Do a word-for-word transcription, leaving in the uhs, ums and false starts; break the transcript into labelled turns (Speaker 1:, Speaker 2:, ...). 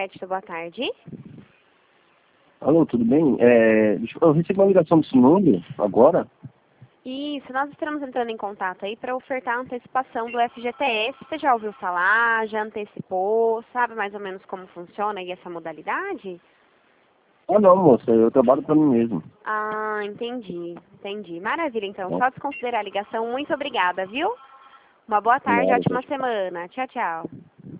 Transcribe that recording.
Speaker 1: Crédito, boa tarde.
Speaker 2: Alô, tudo bem? É, deixa eu eu recebi uma ligação desse número agora.
Speaker 1: Isso, nós estamos entrando em contato aí para ofertar a antecipação do F G T S. Você já ouviu falar, já antecipou, sabe mais ou menos como funciona aí essa modalidade?
Speaker 2: Ah, não, moça, eu trabalho pra mim mesmo.
Speaker 1: Ah, entendi, entendi. Maravilha, então.
Speaker 2: Tá?
Speaker 1: Só desconsiderar a ligação. Muito obrigada, viu? Uma boa
Speaker 2: De
Speaker 1: tarde,
Speaker 2: nada,
Speaker 1: ótima
Speaker 2: tchau.
Speaker 1: semana. Tchau, tchau.